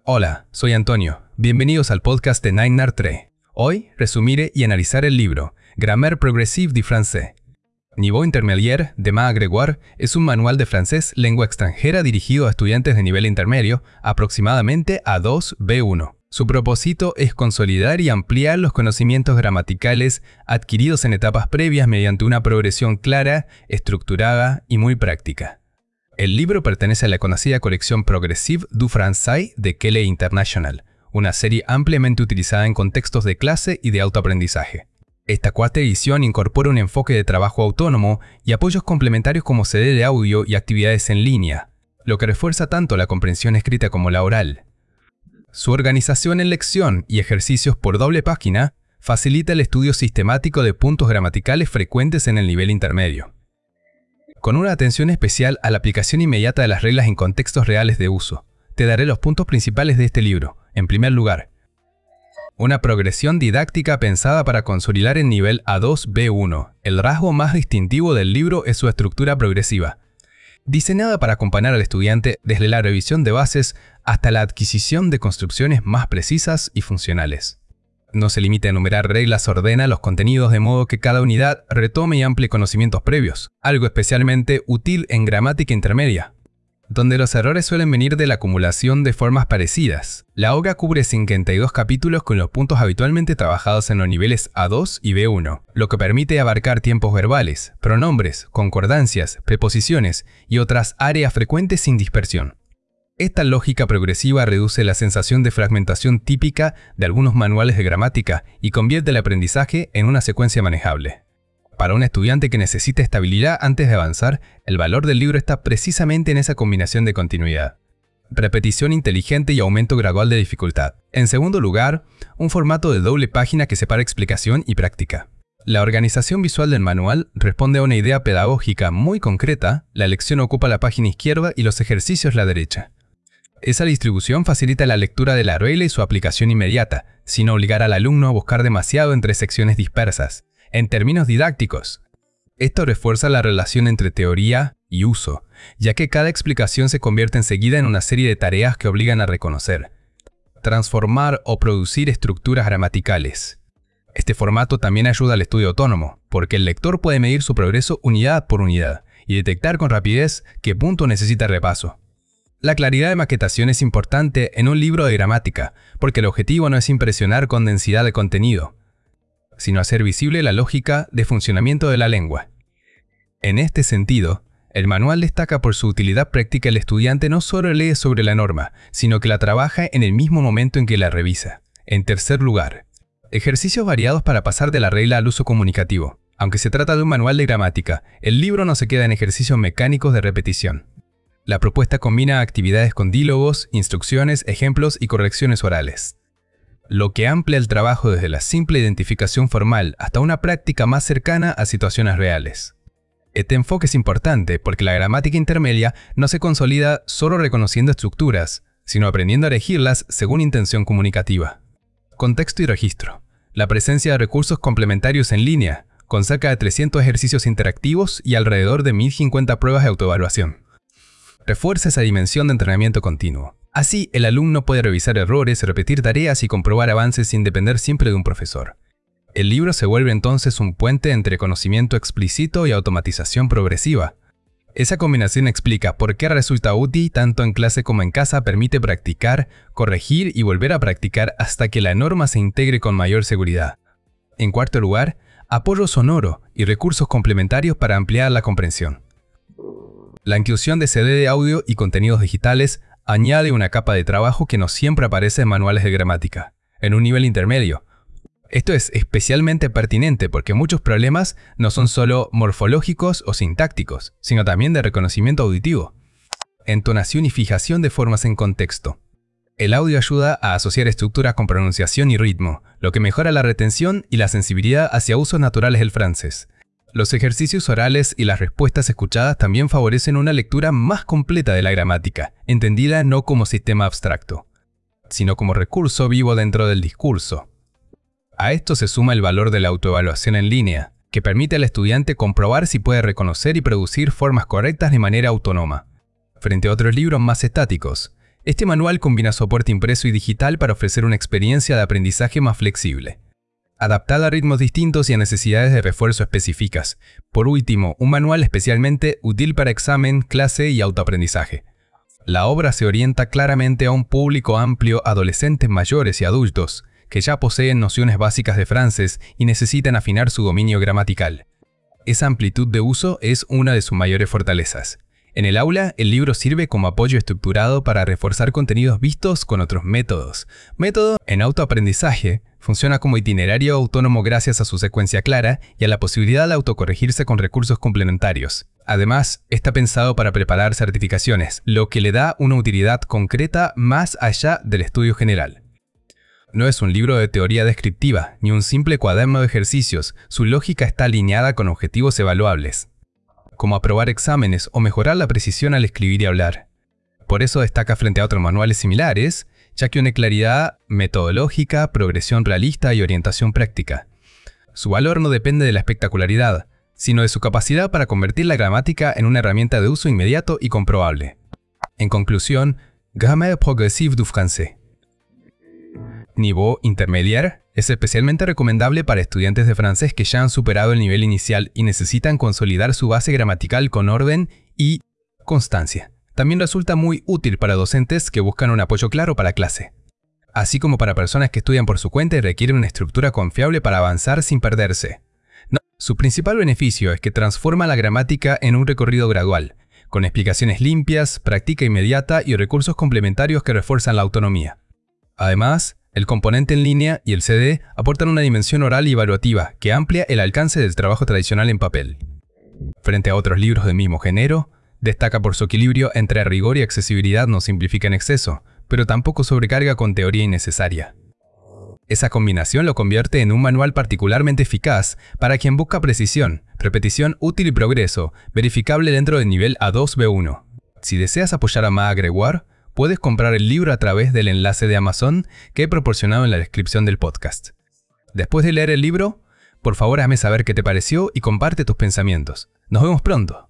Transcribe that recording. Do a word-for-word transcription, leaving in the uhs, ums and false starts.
Hola, soy Antonio. Bienvenidos al podcast de Nine Art tres. Hoy resumiré y analizar el libro Grammaire progressive du français. Niveau intermédiaire de Ma Grégoire es un manual de francés lengua extranjera dirigido a estudiantes de nivel intermedio, aproximadamente A dos B uno. Su propósito es consolidar y ampliar los conocimientos gramaticales adquiridos en etapas previas mediante una progresión clara, estructurada y muy práctica. El libro pertenece a la conocida colección Progressive du Français de Keele International, una serie ampliamente utilizada en contextos de clase y de autoaprendizaje. Esta cuarta edición incorpora un enfoque de trabajo autónomo y apoyos complementarios como C D de audio y actividades en línea, lo que refuerza tanto la comprensión escrita como la oral. Su organización en lección y ejercicios por doble página facilita el estudio sistemático de puntos gramaticales frecuentes en el nivel intermedio, con una atención especial a la aplicación inmediata de las reglas en contextos reales de uso. Te daré los puntos principales de este libro. En primer lugar, una progresión didáctica pensada para consolidar el nivel A dos B uno. El rasgo más distintivo del libro es su estructura progresiva, diseñada para acompañar al estudiante desde la revisión de bases hasta la adquisición de construcciones más precisas y funcionales. No se limita a enumerar reglas, ordena los contenidos de modo que cada unidad retome y amplíe conocimientos previos, algo especialmente útil en gramática intermedia, donde los errores suelen venir de la acumulación de formas parecidas. La obra cubre cincuenta y dos capítulos con los puntos habitualmente trabajados en los niveles A dos y B uno, lo que permite abarcar tiempos verbales, pronombres, concordancias, preposiciones y otras áreas frecuentes sin dispersión. Esta lógica progresiva reduce la sensación de fragmentación típica de algunos manuales de gramática y convierte el aprendizaje en una secuencia manejable. Para un estudiante que necesita estabilidad antes de avanzar, el valor del libro está precisamente en esa combinación de continuidad, repetición inteligente y aumento gradual de dificultad. En segundo lugar, un formato de doble página que separa explicación y práctica. La organización visual del manual responde a una idea pedagógica muy concreta. La lección ocupa la página izquierda y los ejercicios la derecha. Esa distribución facilita la lectura de la regla y su aplicación inmediata, sin obligar al alumno a buscar demasiado entre secciones dispersas. En términos didácticos, esto refuerza la relación entre teoría y uso, ya que cada explicación se convierte enseguida en una serie de tareas que obligan a reconocer, transformar o producir estructuras gramaticales. Este formato también ayuda al estudio autónomo, porque el lector puede medir su progreso unidad por unidad y detectar con rapidez qué punto necesita repaso. La claridad de maquetación es importante en un libro de gramática, porque el objetivo no es impresionar con densidad de contenido, sino hacer visible la lógica de funcionamiento de la lengua. En este sentido, el manual destaca por su utilidad práctica. El estudiante no solo lee sobre la norma, sino que la trabaja en el mismo momento en que la revisa. En tercer lugar, ejercicios variados para pasar de la regla al uso comunicativo. Aunque se trata de un manual de gramática, el libro no se queda en ejercicios mecánicos de repetición. La propuesta combina actividades con dílogos, instrucciones, ejemplos y correcciones orales, lo que amplía el trabajo desde la simple identificación formal hasta una práctica más cercana a situaciones reales. Este enfoque es importante porque la gramática intermedia no se consolida solo reconociendo estructuras, sino aprendiendo a elegirlas según intención comunicativa. Contexto y registro. La presencia de recursos complementarios en línea, con cerca de trescientos ejercicios interactivos y alrededor de mil cincuenta pruebas de autoevaluación, refuerza esa dimensión de entrenamiento continuo. Así, el alumno puede revisar errores, repetir tareas y comprobar avances sin depender siempre de un profesor. El libro se vuelve entonces un puente entre conocimiento explícito y automatización progresiva. Esa combinación explica por qué resulta útil tanto en clase como en casa. Permite practicar, corregir y volver a practicar hasta que la norma se integre con mayor seguridad. En cuarto lugar, apoyo sonoro y recursos complementarios para ampliar la comprensión. La inclusión de C D de audio y contenidos digitales añade una capa de trabajo que no siempre aparece en manuales de gramática. En un nivel intermedio, esto es especialmente pertinente porque muchos problemas no son solo morfológicos o sintácticos, sino también de reconocimiento auditivo, entonación y fijación de formas en contexto. El audio ayuda a asociar estructuras con pronunciación y ritmo, lo que mejora la retención y la sensibilidad hacia usos naturales del francés. Los ejercicios orales y las respuestas escuchadas también favorecen una lectura más completa de la gramática, entendida no como sistema abstracto, sino como recurso vivo dentro del discurso. A esto se suma el valor de la autoevaluación en línea, que permite al estudiante comprobar si puede reconocer y producir formas correctas de manera autónoma. Frente a otros libros más estáticos, Este manual combina soporte impreso y digital para ofrecer una experiencia de aprendizaje más flexible, adaptada a ritmos distintos y a necesidades de refuerzo específicas. Por último, un manual especialmente útil para examen, clase y autoaprendizaje. La obra se orienta claramente a un público amplio, adolescentes mayores y adultos, que ya poseen nociones básicas de francés y necesitan afinar su dominio gramatical. Esa amplitud de uso es una de sus mayores fortalezas. En el aula, el libro sirve como apoyo estructurado para reforzar contenidos vistos con otros métodos. Método en autoaprendizaje funciona como itinerario autónomo gracias a su secuencia clara y a la posibilidad de autocorregirse con recursos complementarios. Además, está pensado para preparar certificaciones, lo que le da una utilidad concreta más allá del estudio general. No es un libro de teoría descriptiva, ni un simple cuaderno de ejercicios. Su lógica está alineada con objetivos evaluables, como aprobar exámenes o mejorar la precisión al escribir y hablar. Por eso destaca frente a otros manuales similares, ya que une claridad metodológica, progresión realista y orientación práctica. Su valor no depende de la espectacularidad, sino de su capacidad para convertir la gramática en una herramienta de uso inmediato y comprobable. En conclusión, Grammaire progressive du français. Niveau intermédiaire es especialmente recomendable para estudiantes de francés que ya han superado el nivel inicial y necesitan consolidar su base gramatical con orden y constancia. También resulta muy útil para docentes que buscan un apoyo claro para clase, así como para personas que estudian por su cuenta y requieren una estructura confiable para avanzar sin perderse. No, su principal beneficio es que transforma la gramática en un recorrido gradual, con explicaciones limpias, práctica inmediata y recursos complementarios que refuerzan la autonomía. Además, el componente en línea y el C D aportan una dimensión oral y evaluativa que amplia el alcance del trabajo tradicional en papel. Frente a otros libros del mismo género, destaca por su equilibrio entre rigor y accesibilidad. No simplifica en exceso, pero tampoco sobrecarga con teoría innecesaria. Esa combinación lo convierte en un manual particularmente eficaz para quien busca precisión, repetición útil y progreso, verificable dentro del nivel A dos B uno. Si deseas apoyar a Ma Grégoire, puedes comprar el libro a través del enlace de Amazon que he proporcionado en la descripción del podcast. Después de leer el libro, por favor hazme saber qué te pareció y comparte tus pensamientos. Nos vemos pronto.